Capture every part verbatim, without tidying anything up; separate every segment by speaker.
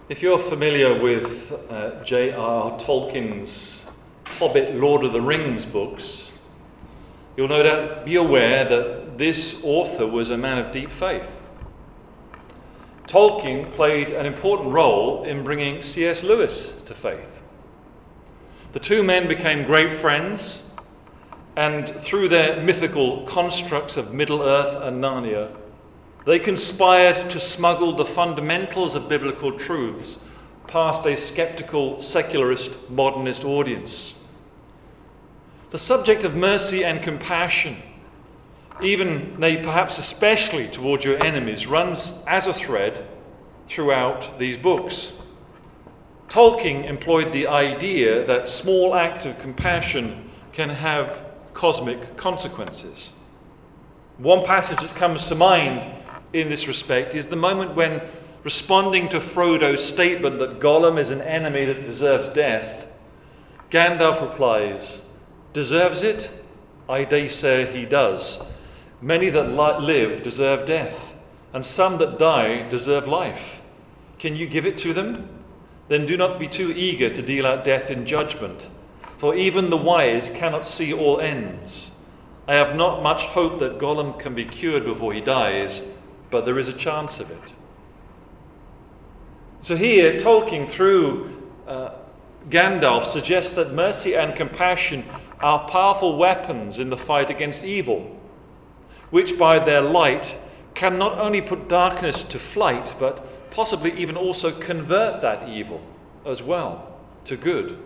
Speaker 1: If you're familiar with uh, J R R Tolkien's Hobbit, Lord of the Rings books, you'll no doubt be aware that this author was a man of deep faith. Tolkien played an important role in bringing C S Lewis to faith. The two men became great friends, and through their mythical constructs of Middle-earth and Narnia, they conspired to smuggle the fundamentals of biblical truths past a skeptical, secularist, modernist audience. The subject of mercy and compassion, even, nay, perhaps especially towards your enemies, runs as a thread throughout these books. Tolkien employed the idea that small acts of compassion can have cosmic consequences. One passage that comes to mind in this respect is the moment when, responding to Frodo's statement that Gollum is an enemy that deserves death, Gandalf replies, "Deserves it? I dare say he does. Many that li- live deserve death, and some that die deserve life. Can you give it to them? Then do not be too eager to deal out death in judgment, for even the wise cannot see all ends. I have not much hope that Gollum can be cured before he dies, but there is a chance of it." So here, Tolkien, through uh, Gandalf, suggests that mercy and compassion are powerful weapons in the fight against evil, which by their light can not only put darkness to flight, but possibly even also convert that evil as well to good.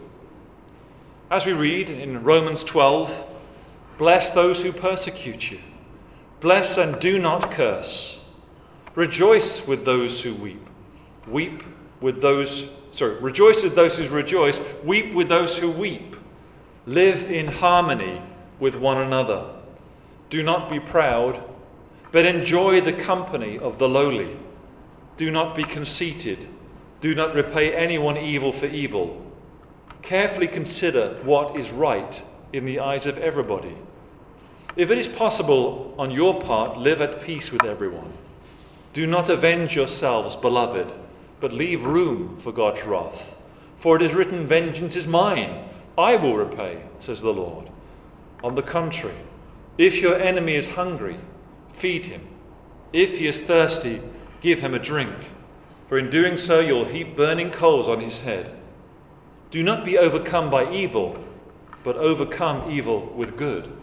Speaker 1: As we read in Romans twelve, "Bless those who persecute you. Bless and do not curse. Rejoice with those who weep. Weep with those, sorry, rejoice with those who rejoice. Weep with those who weep. Live in harmony with one another. Do not be proud, but enjoy the company of the lowly. Do not be conceited. Do not repay anyone evil for evil. Carefully consider what is right in the eyes of everybody. If it is possible on your part, live at peace with everyone. Do not avenge yourselves, beloved, but leave room for God's wrath. For it is written, 'Vengeance is mine, I will repay,' says the Lord. On the contrary, if your enemy is hungry, feed him. If he is thirsty, give him a drink. For in doing so, you'll heap burning coals on his head. Do not be overcome by evil, but overcome evil with good."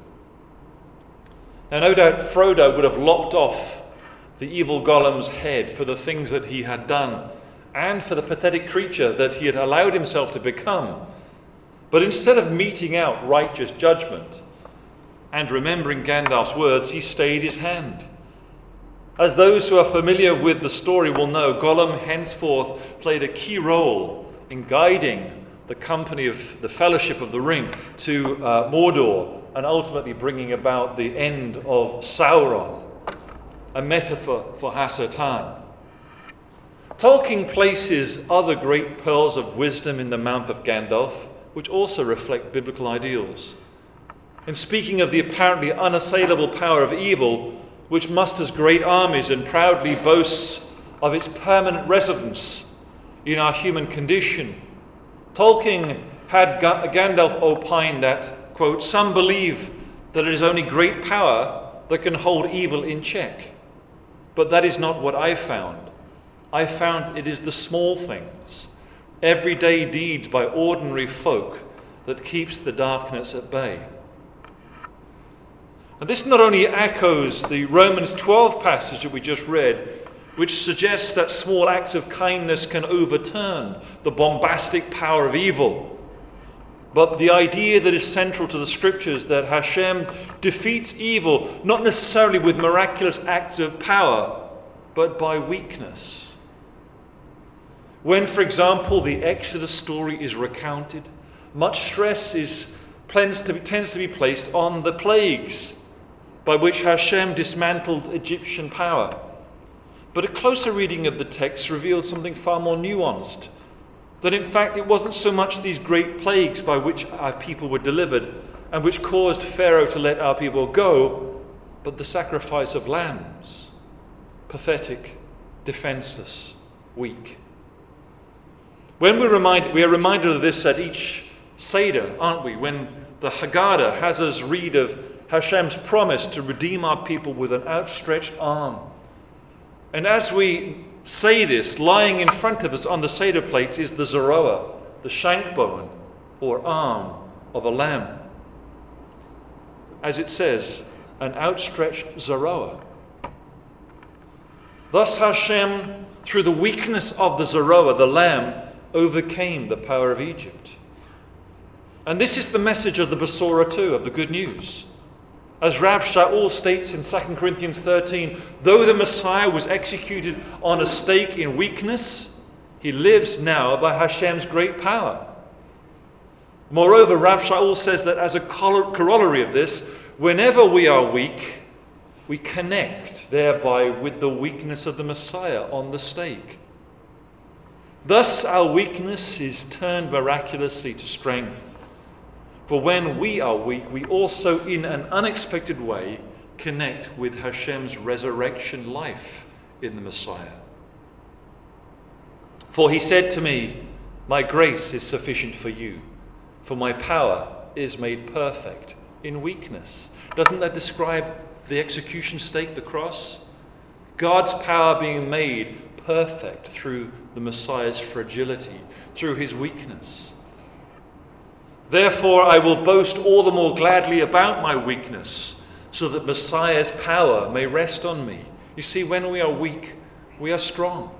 Speaker 1: Now, no doubt Frodo would have lopped off the evil Gollum's head for the things that he had done and for the pathetic creature that he had allowed himself to become. But instead of meting out righteous judgment and remembering Gandalf's words, he stayed his hand. As those who are familiar with the story will know, Gollum henceforth played a key role in guiding the company of the Fellowship of the Ring to uh, Mordor, and ultimately bringing about the end of Sauron, a metaphor for Hasatan. Tolkien places other great pearls of wisdom in the mouth of Gandalf, which also reflect biblical ideals. In speaking of the apparently unassailable power of evil, which musters great armies and proudly boasts of its permanent residence in our human condition, Tolkien had Gandalf opine that, quote, "Some believe that it is only great power that can hold evil in check. But that is not what I found. I found it is the small things, everyday deeds by ordinary folk, that keeps the darkness at bay." And this not only echoes the Romans twelve passage that we just read, which suggests that small acts of kindness can overturn the bombastic power of evil, but the idea that is central to the scriptures, that Hashem defeats evil not necessarily with miraculous acts of power, but by weakness. When, for example, the Exodus story is recounted, much stress is tends to be, tends to be placed on the plagues by which Hashem dismantled Egyptian power. But a closer reading of the text revealed something far more nuanced. That in fact it wasn't so much these great plagues by which our people were delivered and which caused Pharaoh to let our people go, but the sacrifice of lambs, pathetic, defenseless, weak. When we remind, we are reminded of this at each Seder, aren't we? When the Haggadah has us read of Hashem's promise to redeem our people with an outstretched arm. And as we say this, lying in front of us on the Seder plates is the Zeroah, the shank bone or arm of a lamb. As it says, an outstretched Zeroah. Thus Hashem, through the weakness of the Zeroah, the lamb, overcame the power of Egypt. And this is the message of the Besorah too, of the good news. As Rav Shaul states in Second Corinthians thirteen, though the Messiah was executed on a stake in weakness, he lives now by Hashem's great power. Moreover, Rav Shaul says that as a corollary of this, whenever we are weak, we connect thereby with the weakness of the Messiah on the stake. Thus our weakness is turned miraculously to strength. For when we are weak, we also in an unexpected way connect with Hashem's resurrection life in the Messiah. For he said to me, my grace is sufficient for you, for my power is made perfect in weakness. Doesn't that describe the execution stake, the cross? God's power being made perfect through the Messiah's fragility, through his weakness. Therefore I will boast all the more gladly about my weakness, so that Messiah's power may rest on me. You see, when we are weak, we are strong.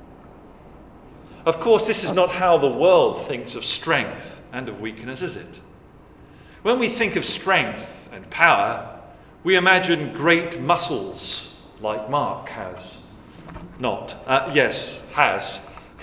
Speaker 1: Of course, this is not how the world thinks of strength and of weakness, is it? When we think of strength and power, we imagine great muscles like Mark has. Not. Uh, yes, has.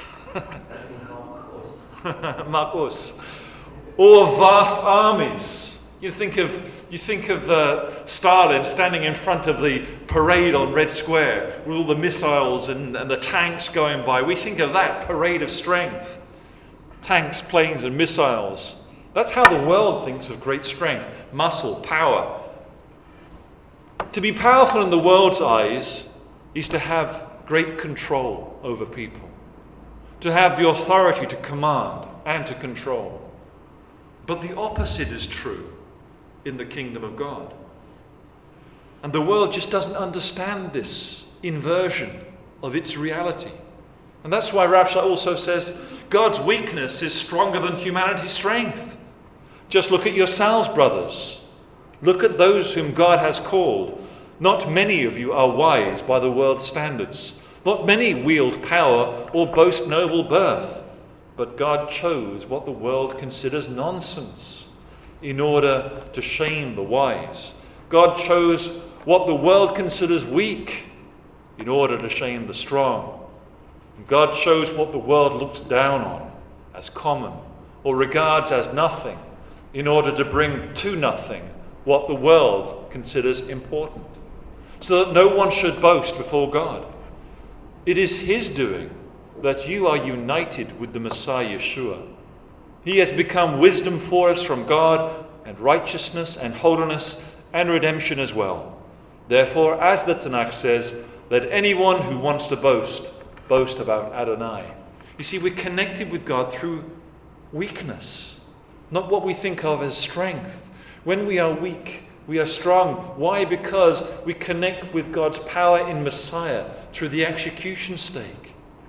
Speaker 1: Marcos. Or vast armies. You think of you think of uh, Stalin standing in front of the parade on Red Square with all the missiles and, and the tanks going by. We think of that parade of strength. Tanks, planes, and missiles. That's how the world thinks of great strength, muscle, power. To be powerful in the world's eyes is to have great control over people, to have the authority to command and to control. But the opposite is true in the kingdom of God. And the world just doesn't understand this inversion of its reality. And that's why Rav Shaul also says, God's weakness is stronger than humanity's strength. Just look at yourselves, brothers. Look at those whom God has called. Not many of you are wise by the world's standards. Not many wield power or boast noble birth. But God chose what the world considers nonsense in order to shame the wise. God chose what the world considers weak in order to shame the strong. God chose what the world looks down on as common or regards as nothing in order to bring to nothing what the world considers important, so that no one should boast before God. It is his doing that you are united with the Messiah Yeshua. He has become wisdom for us from God, and righteousness and holiness and redemption as well. Therefore, as the Tanakh says, let anyone who wants to boast, boast about Adonai. You see, we're connected with God through weakness, not what we think of as strength. When we are weak, we are strong. Why? Because we connect with God's power in Messiah through the execution stake.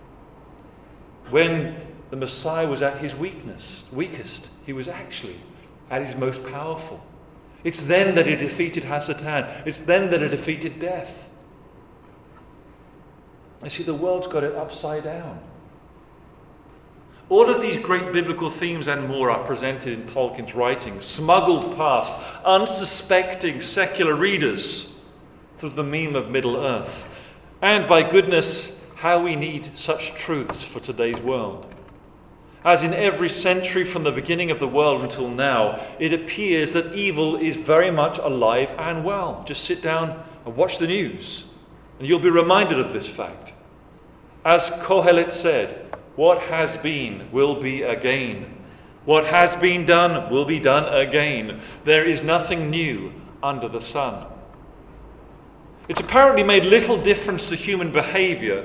Speaker 1: When the Messiah was at his weakness, weakest, he was actually at his most powerful. It's then that he defeated Hasatan. It's then that he defeated death. You see, the world's got it upside down. All of these great biblical themes and more are presented in Tolkien's writings, smuggled past unsuspecting secular readers through the meme of Middle-earth. And by goodness, how we need such truths for today's world. As in every century from the beginning of the world until now, it appears that evil is very much alive and well. Just sit down and watch the news, and you'll be reminded of this fact. As Kohelet said, what has been will be again. What has been done will be done again. There is nothing new under the sun. It's apparently made little difference to human behavior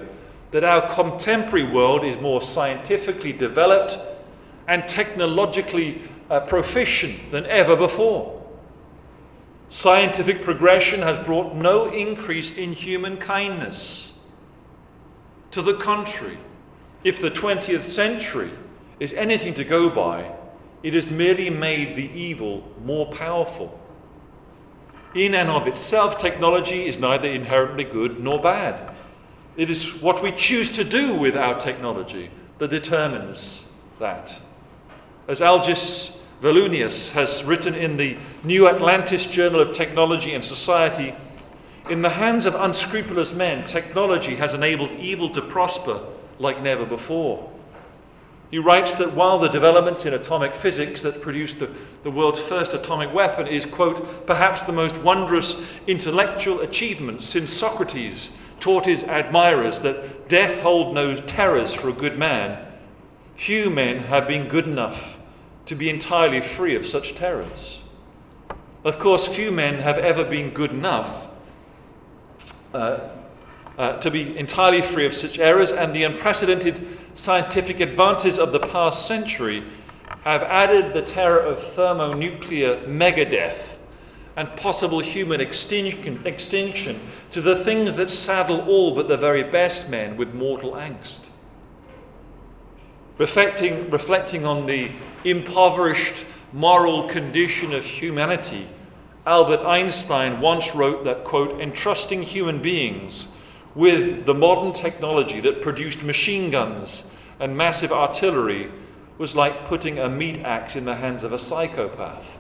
Speaker 1: that our contemporary world is more scientifically developed and technologically uh, proficient than ever before. Scientific progression has brought no increase in human kindness. To the contrary, if the twentieth century is anything to go by, it has merely made the evil more powerful. In and of itself, technology is neither inherently good nor bad. It is what we choose to do with our technology that determines that. As Algis Valunius has written in the New Atlantis Journal of Technology and Society, in the hands of unscrupulous men, technology has enabled evil to prosper like never before. He writes that while the development in atomic physics that produced the, the world's first atomic weapon is, quote, perhaps the most wondrous intellectual achievement since Socrates taught his admirers that death hold no terrors for a good man, few men have been good enough to be entirely free of such terrors. Of course, few men have ever been good enough uh, uh, to be entirely free of such errors, and the unprecedented scientific advances of the past century have added the terror of thermonuclear megadeath and possible human extinction, extinction to the things that saddle all but the very best men with mortal angst. Reflecting, reflecting on the impoverished moral condition of humanity, Albert Einstein once wrote that, quote, entrusting human beings with the modern technology that produced machine guns and massive artillery was like putting a meat axe in the hands of a psychopath.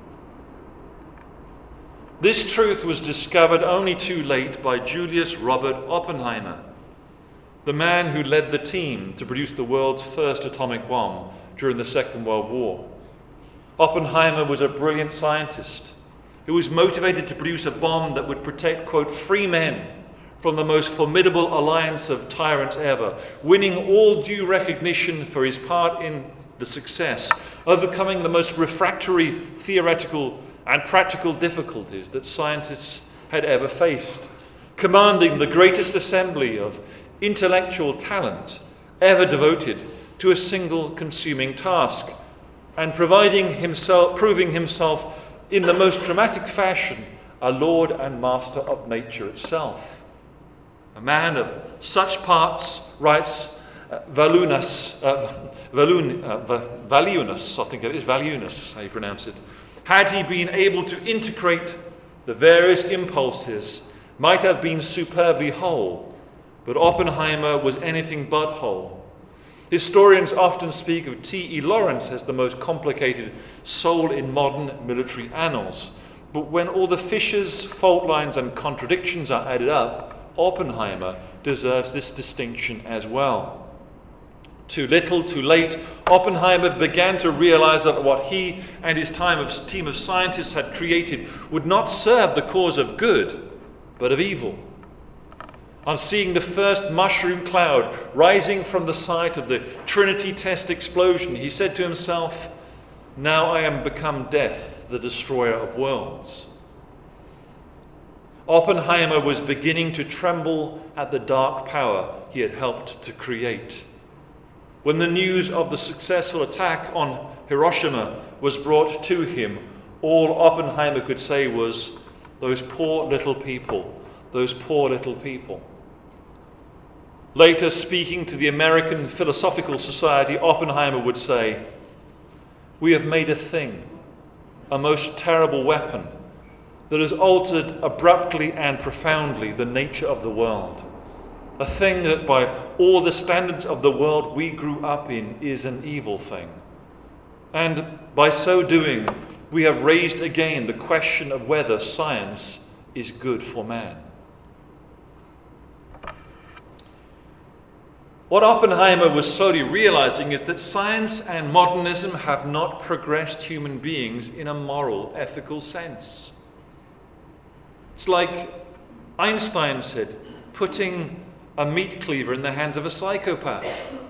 Speaker 1: This truth was discovered only too late by Julius Robert Oppenheimer, the man who led the team to produce the world's first atomic bomb during the Second World War. Oppenheimer was a brilliant scientist who was motivated to produce a bomb that would protect, quote, free men from the most formidable alliance of tyrants ever, winning all due recognition for his part in the success, overcoming the most refractory theoretical and practical difficulties that scientists had ever faced, commanding the greatest assembly of intellectual talent ever devoted to a single consuming task, and providing himself, proving himself in the most dramatic fashion a lord and master of nature itself. A man of such parts, writes uh, Valunus, uh, Valun, uh, Valunus, I think it is, Valunus, how you pronounce it, had he been able to integrate the various impulses, might have been superbly whole, but Oppenheimer was anything but whole. Historians often speak of T E Lawrence as the most complicated soul in modern military annals, but when all the fissures, fault lines and contradictions are added up, Oppenheimer deserves this distinction as well. Too little, too late, Oppenheimer began to realize that what he and his time of, team of scientists had created would not serve the cause of good, but of evil. On seeing the first mushroom cloud rising from the site of the Trinity test explosion, he said to himself, now I am become death, the destroyer of worlds. Oppenheimer was beginning to tremble at the dark power he had helped to create. When the news of the successful attack on Hiroshima was brought to him, all Oppenheimer could say was, those poor little people, those poor little people. Later, speaking to the American Philosophical Society, Oppenheimer would say, we have made a thing, a most terrible weapon, that has altered abruptly and profoundly the nature of the world. A thing that by all the standards of the world we grew up in is an evil thing. And by so doing, we have raised again the question of whether science is good for man. What Oppenheimer was slowly realizing is that science and modernism have not progressed human beings in a moral, ethical sense. It's like Einstein said, putting a meat cleaver in the hands of a psychopath.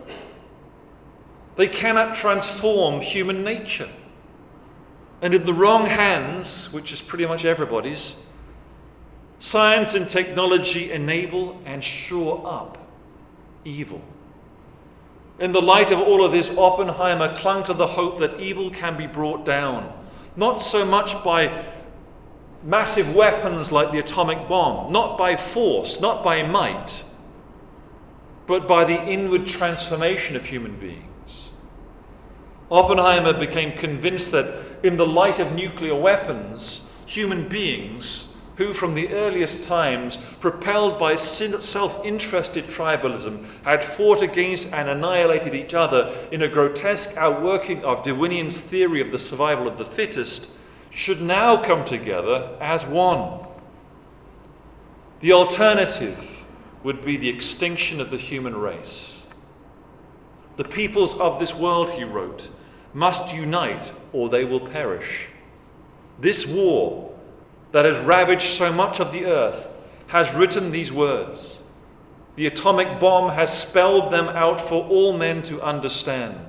Speaker 1: They cannot transform human nature. And in the wrong hands, which is pretty much everybody's, science and technology enable and shore up evil. In the light of all of this, Oppenheimer clung to the hope that evil can be brought down, not so much by massive weapons like the atomic bomb, not by force, not by might, but by the inward transformation of human beings. Oppenheimer became convinced that in the light of nuclear weapons, human beings who from the earliest times, propelled by self-interested tribalism, had fought against and annihilated each other in a grotesque outworking of Darwinian's theory of the survival of the fittest, should now come together as one. The alternative would be the extinction of the human race. The peoples of this world, he wrote, must unite or they will perish. This war that has ravaged so much of the earth has written these words. The atomic bomb has spelled them out for all men to understand.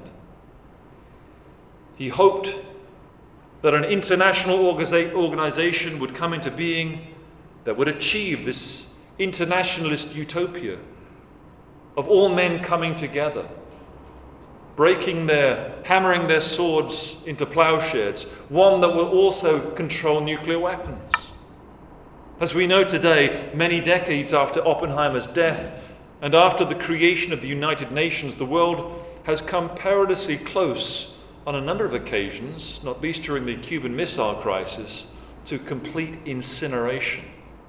Speaker 1: He hoped that an international organization would come into being that would achieve this internationalist utopia of all men coming together, breaking their, hammering their swords into plowshares, one that will also control nuclear weapons. As we know today, many decades after Oppenheimer's death and after the creation of the United Nations, the world has come perilously close on a number of occasions, not least during the Cuban Missile Crisis, to complete incineration.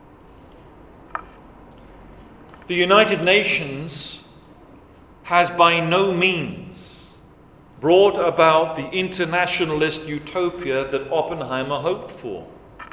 Speaker 1: The United Nations has by no means brought about the internationalist utopia that Oppenheimer hoped for.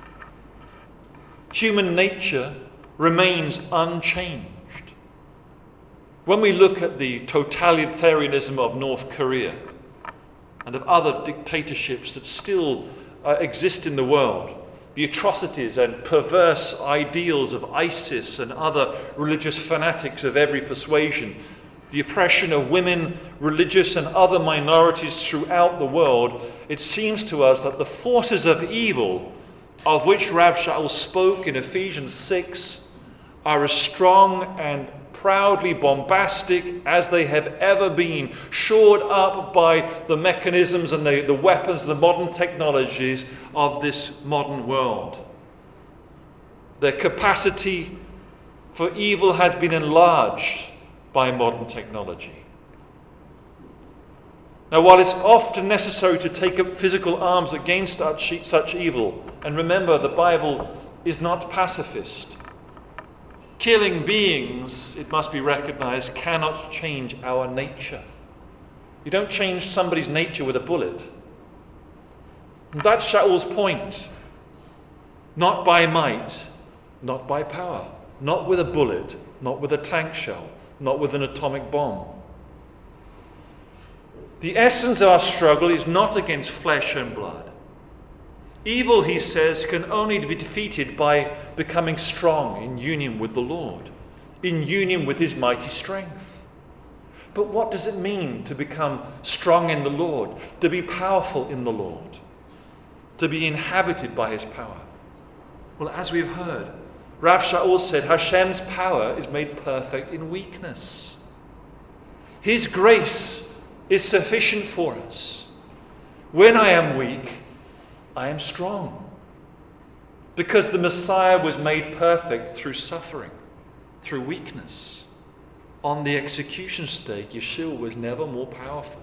Speaker 1: Human nature remains unchanged. When we look at the totalitarianism of North Korea and of other dictatorships that still uh, exist in the world, the atrocities and perverse ideals of ISIS and other religious fanatics of every persuasion, the oppression of women, religious and other minorities throughout the world, it seems to us that the forces of evil of which Rav Shaul spoke in Ephesians six are as strong and proudly bombastic as they have ever been, shored up by the mechanisms and the, the weapons, the modern technologies of this modern world. Their capacity for evil has been enlarged by modern technology. Now, while it's often necessary to take up physical arms against such, such evil, and remember, the Bible is not pacifist, killing beings, it must be recognized, cannot change our nature. You don't change somebody's nature with a bullet. And that's Shaul's point. Not by might, not by power, not with a bullet, not with a tank shell, not with an atomic bomb. The essence of our struggle is not against flesh and blood. Evil, he says, can only be defeated by becoming strong in union with the Lord, in union with his mighty strength. But what does it mean to become strong in the Lord, to be powerful in the Lord, to be inhabited by his power? Well, as we've heard, Rav Shaul said, Hashem's power is made perfect in weakness. His grace is sufficient for us. When I am weak, I am strong. Because the Messiah was made perfect through suffering, through weakness. On the execution stake, Yeshua was never more powerful.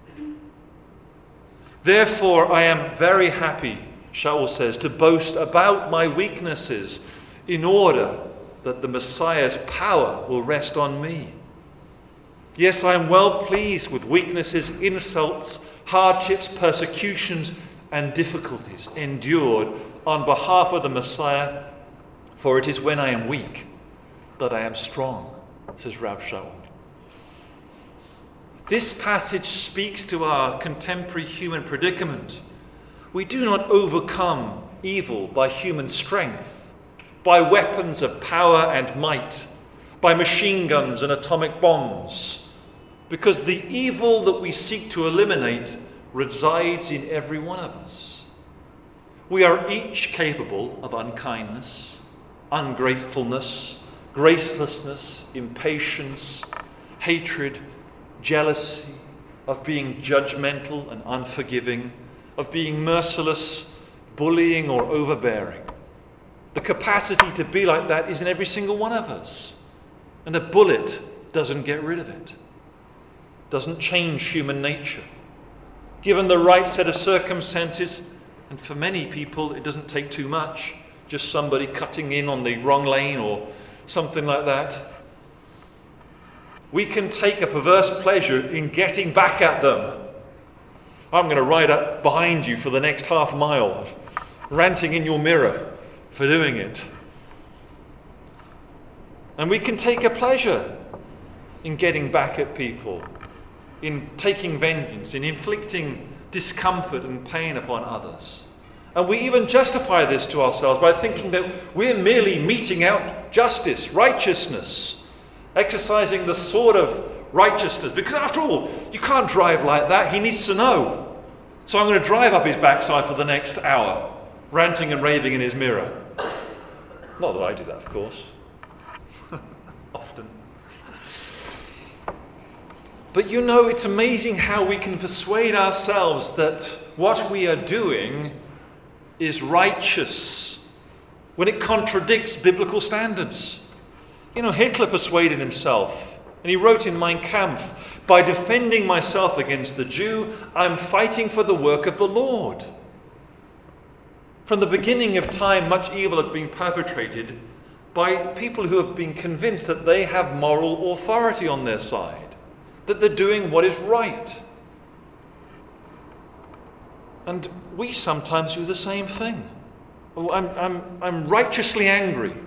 Speaker 1: Therefore, I am very happy, Shaul says, to boast about my weaknesses in order that the Messiah's power will rest on me. Yes, I am well pleased with weaknesses, insults, hardships, persecutions, and difficulties endured on behalf of the Messiah, for it is when I am weak that I am strong, says Rav Shaul. This passage speaks to our contemporary human predicament. We do not overcome evil by human strength, by weapons of power and might, by machine guns and atomic bombs, because the evil that we seek to eliminate resides in every one of us. We are each capable of unkindness, ungratefulness, gracelessness, impatience, hatred, jealousy, of being judgmental and unforgiving, of being merciless, bullying or overbearing. The capacity to be like that is in every single one of us. And a bullet doesn't get rid of it. Doesn't change human nature. Given the right set of circumstances, and for many people it doesn't take too much, just somebody cutting in on the wrong lane or something like that, we can take a perverse pleasure in getting back at them. I'm going to ride up behind you for the next half mile, ranting in your mirror for doing it. And we can take a pleasure in getting back at people, in taking vengeance, in inflicting discomfort and pain upon others. And we even justify this to ourselves by thinking that we're merely meting out justice, righteousness, exercising the sword of righteousness. Because after all, you can't drive like that. He needs to know. So I'm going to drive up his backside for the next hour, ranting and raving in his mirror. Not that I do that, of course. Often. But you know, it's amazing how we can persuade ourselves that what we are doing is righteous when it contradicts biblical standards. You know, Hitler persuaded himself, and he wrote in Mein Kampf, by defending myself against the Jew, I'm fighting for the work of the Lord. From the beginning of time, much evil has been perpetrated by people who have been convinced that they have moral authority on their side, that they're doing what is right. And we sometimes do the same thing. Oh, I'm, I'm, I'm righteously angry.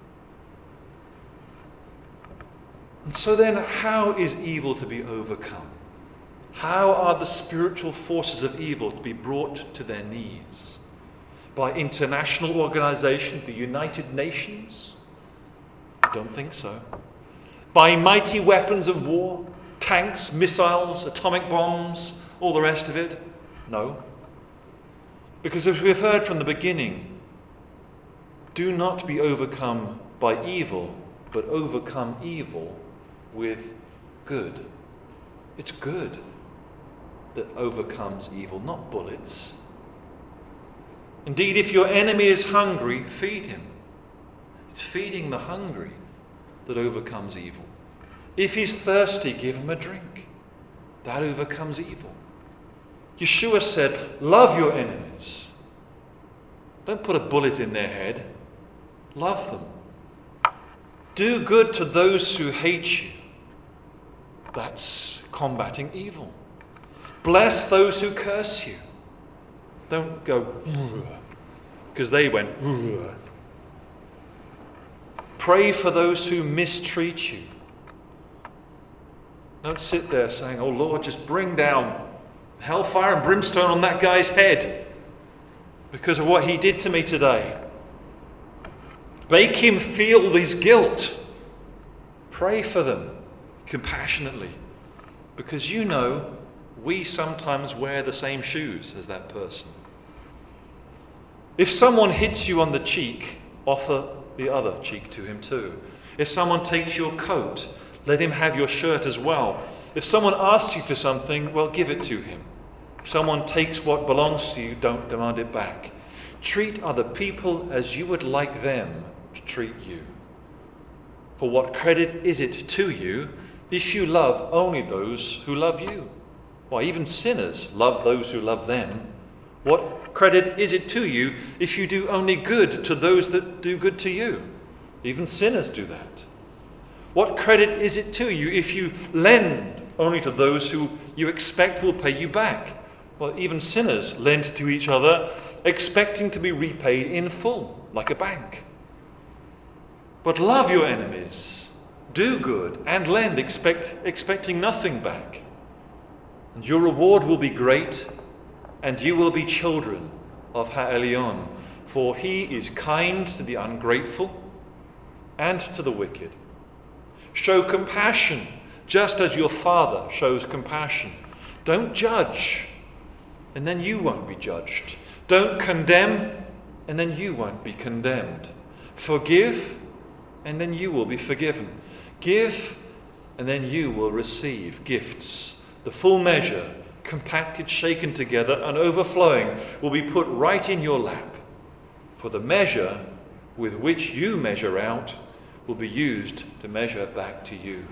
Speaker 1: And so then, how is evil to be overcome? How are the spiritual forces of evil to be brought to their knees? By international organization, the United Nations? I don't think so. By mighty weapons of war, tanks, missiles, atomic bombs, all the rest of it? No. Because as we've heard from the beginning, do not be overcome by evil, but overcome evil with good. It's good that overcomes evil, not bullets. Indeed, if your enemy is hungry, feed him. It's feeding the hungry that overcomes evil. If he's thirsty, give him a drink. That overcomes evil. Yeshua said, love your enemies. Don't put a bullet in their head. Love them. Do good to those who hate you. That's combating evil. Bless those who curse you. Don't go, because they went. Pray for those who mistreat you. Don't sit there saying, oh Lord, just bring down hellfire and brimstone on that guy's head because of what he did to me today. Make him feel his guilt. Pray for them compassionately, because you know we sometimes wear the same shoes as that person. If someone hits you on the cheek, offer the other cheek to him too. If someone takes your coat, let him have your shirt as well. If someone asks you for something, well, give it to him. If someone takes what belongs to you, don't demand it back. Treat other people as you would like them to treat you. For what credit is it to you if you love only those who love you? Why, even sinners love those who love them. What credit is it to you if you do only good to those that do good to you? Even sinners do that. What credit is it to you if you lend only to those who you expect will pay you back? Well, even sinners lend to each other, expecting to be repaid in full, like a bank. But love your enemies, do good, and lend, expect, expecting nothing back. And your reward will be great, and you will be children of Ha'elion, for he is kind to the ungrateful and to the wicked. Show compassion, just as your Father shows compassion. Don't judge, and then you won't be judged. Don't condemn, and then you won't be condemned. Forgive, and then you will be forgiven. Give, and then you will receive gifts. The full measure, compacted, shaken together, and overflowing, will be put right in your lap. For the measure with which you measure out will be used to measure back to you.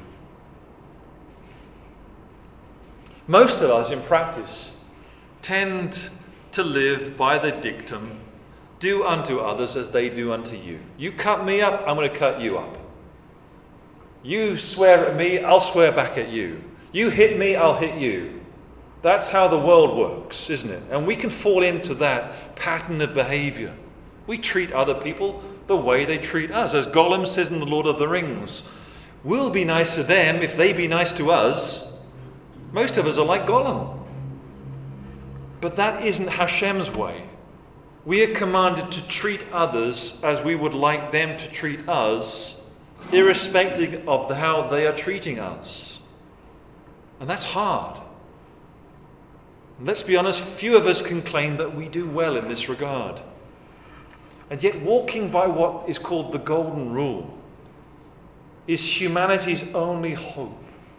Speaker 1: Most of us in practice tend to live by the dictum, do unto others as they do unto you. You cut me up, I'm going to cut you up. You swear at me, I'll swear back at you. You hit me, I'll hit you. That's how the world works, isn't it? And we can fall into that pattern of behavior. We treat other people the way they treat us. As Gollum says in The Lord of the Rings, we'll be nice to them if they be nice to us. Most of us are like Gollum. But that isn't Hashem's way. We are commanded to treat others as we would like them to treat us, irrespective of the, how they are treating us. And that's hard. And let's be honest, few of us can claim that we do well in this regard. And yet walking by what is called the golden rule is humanity's only hope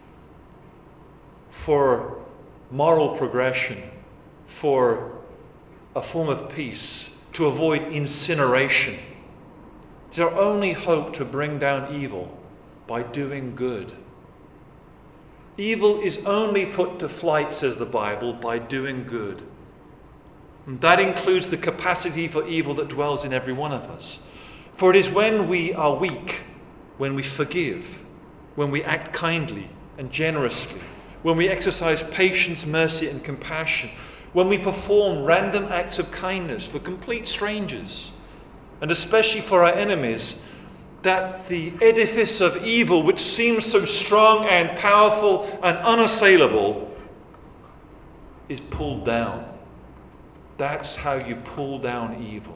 Speaker 1: for moral progression, for a form of peace, to avoid incineration. It's our only hope to bring down evil by doing good. Evil is only put to flight, says the Bible, by doing good. And that includes the capacity for evil that dwells in every one of us. For it is when we are weak, when we forgive, when we act kindly and generously, when we exercise patience, mercy, and compassion, when we perform random acts of kindness for complete strangers, and especially for our enemies, that the edifice of evil, which seems so strong and powerful and unassailable, is pulled down. That's how you pull down evil.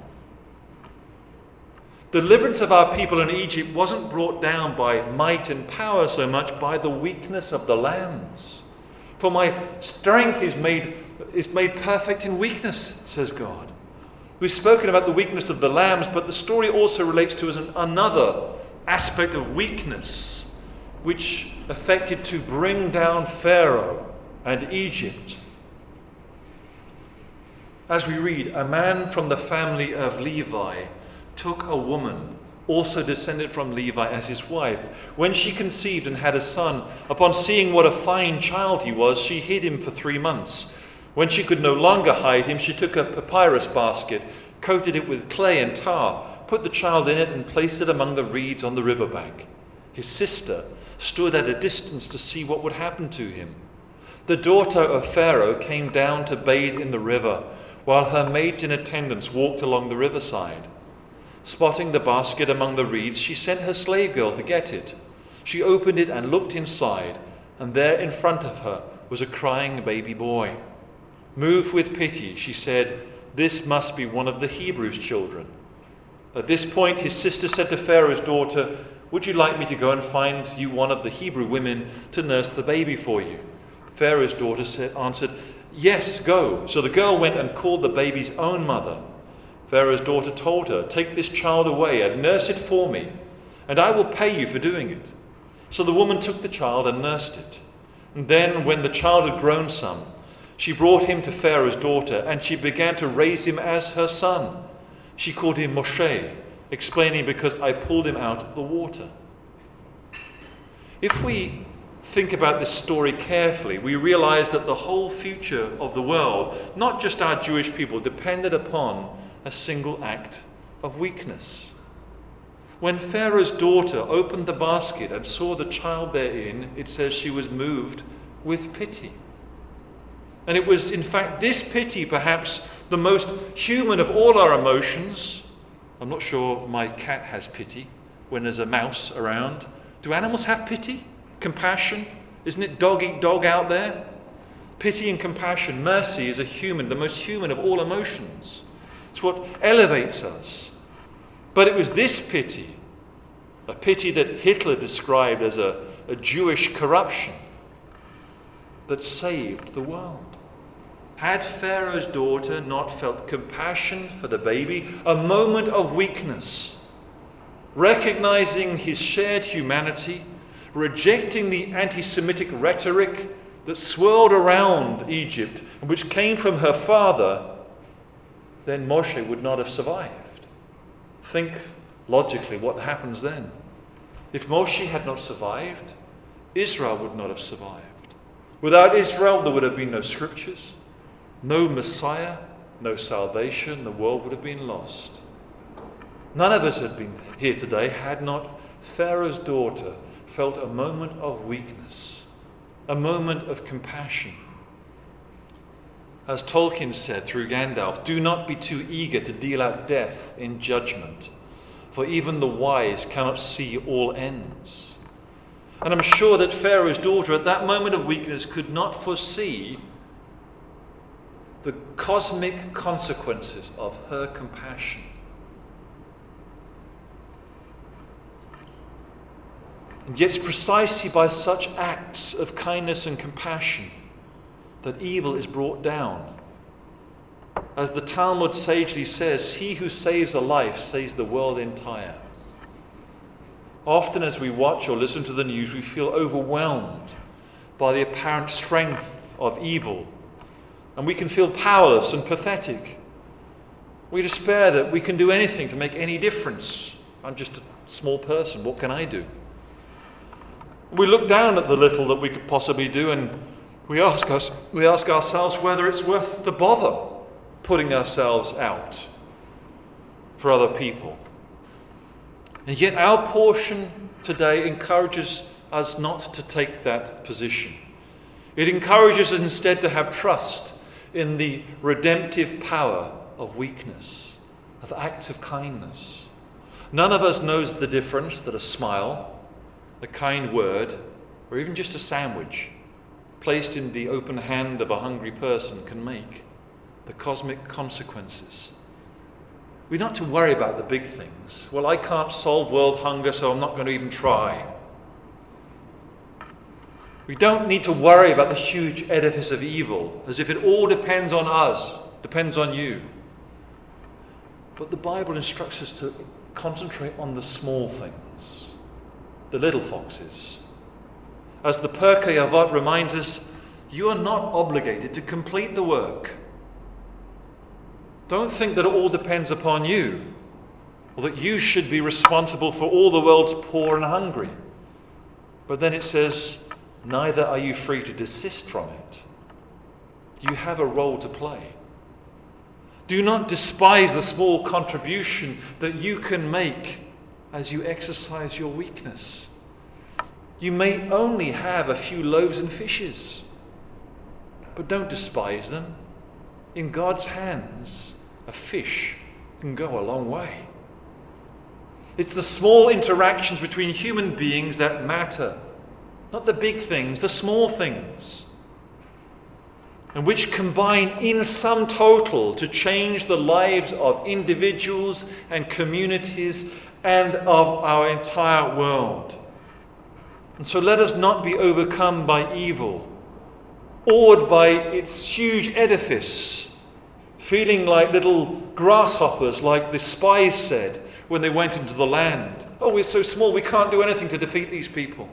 Speaker 1: The deliverance of our people in Egypt wasn't brought down by might and power so much by the weakness of the lambs. For my strength is made, is made perfect in weakness, says God. We've spoken about the weakness of the lambs, but the story also relates to us an, another aspect of weakness which affected to bring down Pharaoh and Egypt. As we read, a man from the family of Levi took a woman, also descended from Levi, as his wife. When she conceived and had a son, upon seeing what a fine child he was, she hid him for three months. When she could no longer hide him, she took a papyrus basket, coated it with clay and tar, put the child in it, and placed it among the reeds on the riverbank. His sister stood at a distance to see what would happen to him. The daughter of Pharaoh came down to bathe in the river, while her maids in attendance walked along the riverside. Spotting the basket among the reeds, she sent her slave girl to get it. She opened it and looked inside, and there in front of her was a crying baby boy. Moved with pity, she said, "This must be one of the Hebrews' children." At this point, his sister said to Pharaoh's daughter, "Would you like me to go and find you one of the Hebrew women to nurse the baby for you?" Pharaoh's daughter said, answered, "Yes, go." So the girl went and called the baby's own mother. Pharaoh's daughter told her, "Take this child away and nurse it for me, and I will pay you for doing it." So the woman took the child and nursed it. And then, when the child had grown some, she brought him to Pharaoh's daughter, and she began to raise him as her son. She called him Moshe, explaining, "Because I pulled him out of the water." If we think about this story carefully, we realize that the whole future of the world, not just our Jewish people, depended upon a single act of weakness. When Pharaoh's daughter opened the basket and saw the child therein, it says she was moved with pity. And it was, in fact, this pity, perhaps the most human of all our emotions. I'm not sure my cat has pity when there's a mouse around. Do animals have pity? Compassion? Isn't it dog eat dog out there? Pity and compassion. Mercy is a human, the most human of all emotions. It's what elevates us. But it was this pity, a pity that Hitler described as a, a Jewish corruption, that saved the world. Had Pharaoh's daughter not felt compassion for the baby, a moment of weakness, recognizing his shared humanity, rejecting the anti-Semitic rhetoric that swirled around Egypt and which came from her father, then Moshe would not have survived. Think logically what happens then. If Moshe had not survived, Israel would not have survived. Without Israel, there would have been no scriptures, no Messiah, no salvation. The world would have been lost. None of us had been here today had not Pharaoh's daughter felt a moment of weakness, a moment of compassion. As Tolkien said through Gandalf, do not be too eager to deal out death in judgment, for even the wise cannot see all ends. And I'm sure that Pharaoh's daughter at that moment of weakness could not foresee the cosmic consequences of her compassion. And yet it's precisely by such acts of kindness and compassion that evil is brought down. As the Talmud sagely says, he who saves a life saves the world entire. Often as we watch or listen to the news, we feel overwhelmed by the apparent strength of evil, and we can feel powerless and pathetic. We despair that we can do anything to make any difference. I'm just a small person, what can I do? We look down at the little that we could possibly do, and we ask us, we ask ourselves whether it's worth the bother putting ourselves out for other people. And yet our portion today encourages us not to take that position. It encourages us instead to have trust in the redemptive power of weakness, of acts of kindness. None of us knows the difference that a smile, a kind word, or even just a sandwich placed in the open hand of a hungry person can make, the cosmic consequences. We're not to worry about the big things. Well, I can't solve world hunger, so I'm not going to even try. We don't need to worry about the huge edifice of evil, as if it all depends on us, depends on you. But the Bible instructs us to concentrate on the small things, the little foxes. As the Pirkei Avot reminds us, you are not obligated to complete the work. Don't think that it all depends upon you, or that you should be responsible for all the world's poor and hungry. But then it says, neither are you free to desist from it. You have a role to play. Do not despise the small contribution that you can make as you exercise your weakness. You may only have a few loaves and fishes, but don't despise them. In God's hands, a fish can go a long way. It's the small interactions between human beings that matter, not the big things, the small things, and which combine in sum total to change the lives of individuals and communities and of our entire world. And so let us not be overcome by evil, awed by its huge edifice, feeling like little grasshoppers, like the spies said when they went into the land. Oh, we're so small, we can't do anything to defeat these people.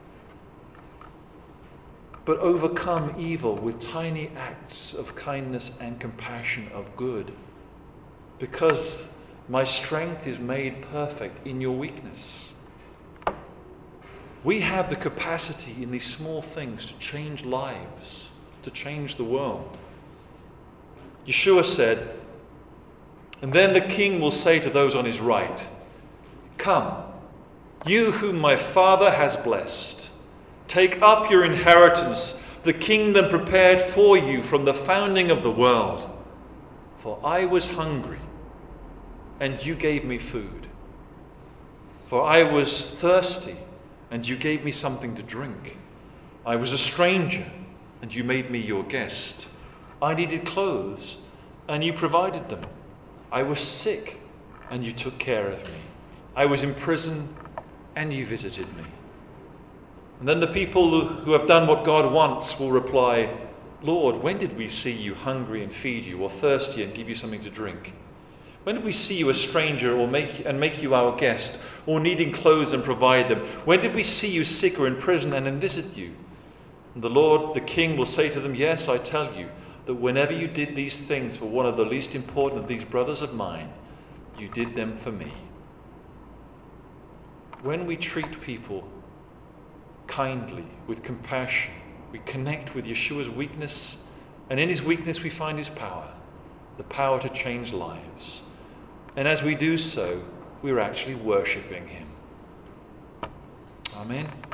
Speaker 1: But overcome evil with tiny acts of kindness and compassion of good, because my strength is made perfect in your weakness. We have the capacity in these small things to change lives, to change the world. Yeshua said, and then the king will say to those on his right, come, you whom my Father has blessed, take up your inheritance, the kingdom prepared for you from the founding of the world. For I was hungry, and you gave me food. For I was thirsty, and you gave me something to drink. I was a stranger, and you made me your guest. I needed clothes, and you provided them. I was sick, and you took care of me. I was in prison, and you visited me. And then the people who have done what God wants will reply, Lord, when did we see you hungry and feed you, or thirsty and give you something to drink? When did we see you a stranger or make, and make you our guest, or needing clothes and provide them? When did we see you sick or in prison and then visit you? And the Lord, the King, will say to them, yes, I tell you, that whenever you did these things for one of the least important of these brothers of mine, you did them for me. When we treat people kindly, with compassion, we connect with Yeshua's weakness, and in his weakness we find his power, the power to change lives. And as we do so, we're actually worshipping him. Amen.